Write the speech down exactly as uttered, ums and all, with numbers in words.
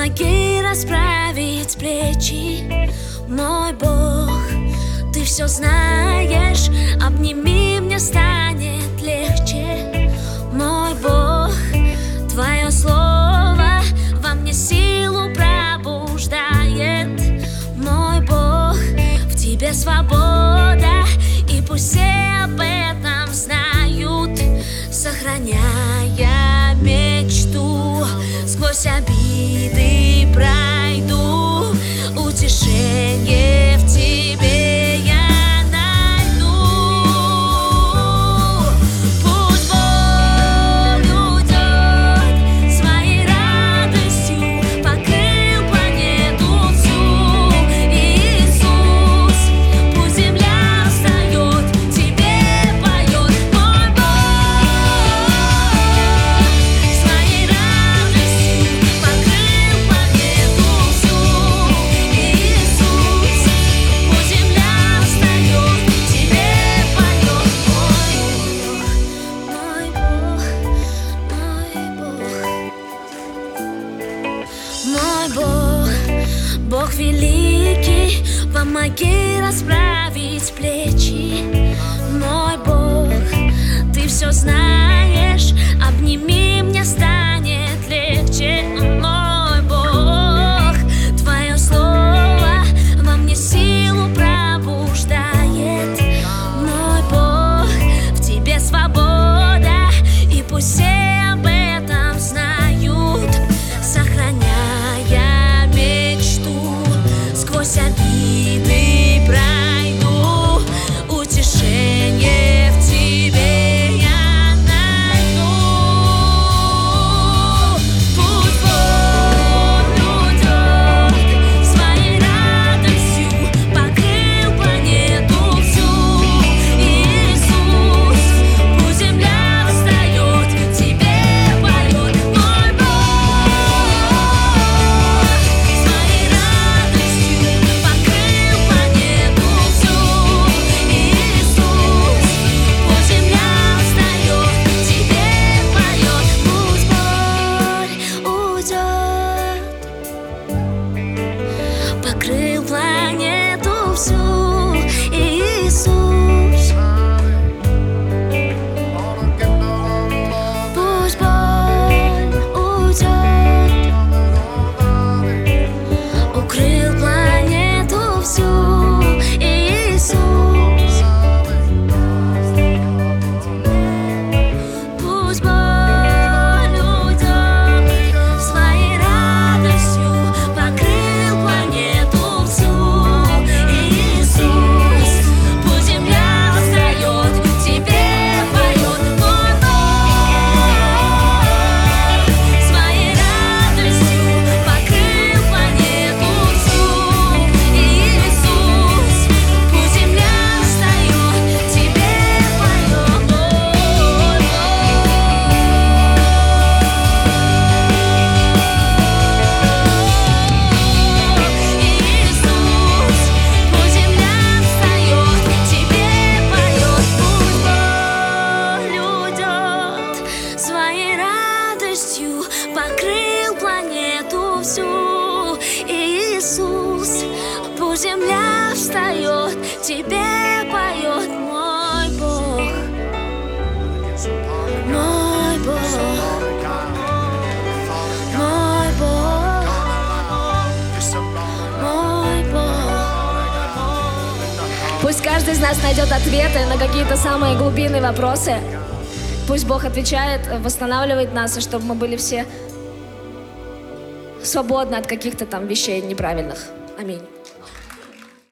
помоги расправить плечи. Мой Бог, Ты все знаешь, обними, мне станет легче. Мой Бог, Твое слово во мне силу пробуждает. Мой Бог, в Тебе свобода, и пусть все об этом знают. Сохраняя мечту, сквозь обиды пройду, утешение в Тебе я найду. Пусть боль уйдет, своей радостью покрыл планету всю. Иисус, пусть земля встает, Тебе поет. Мой Бог, своей радостью покрыл планету всю. Иисус, пусть земля встает, Тебе поет. Мой Бог, мой Бог, мой Бог, Бог великий, помоги расправить плечи. Мой Бог, Ты все знаешь, обними, мне станет легче. Мой Бог, Твое слово во мне силу пробуждает. Мой Бог, в Тебе свобода, и пусть все об этом знают. Сохраняя мечту, сквозь обиды пройду, утешение в Тебе я найду. Пусть боль уйдет, своей радостью покрыл планету всю. Иисус, пусть земля встает, Тебе поет. Мой Бог, своей радостью покрыл планету всю. Иисус, пусть земля встает, Тебе поет. Пусть боль уйдет, покрыл планету всю. Иисус, пусть боль уйдет, укрыл планету всю. Иисус, пусть боль уйдет, своей радостью покрыл планету всю. Иисус, пусть земля встает, Тебе поет. Мой Бог, своей радостью покрыл планету всю. Иисус, пусть земля встает, Тебе поет. Иисус, пусть земля встает, Тебе поет. Пусть боль уйдет, своей радостью покрыл планету всю. Иисус, пусть земля встает, Тебе поет. Мой Бог, мой Бог, мой Бог, мой Бог. Пусть каждый из нас найдет ответы на какие-то самые глубинные вопросы. Пусть Бог отвечает, восстанавливает нас, и чтобы мы были все свободны от каких-то там вещей неправильных. Аминь.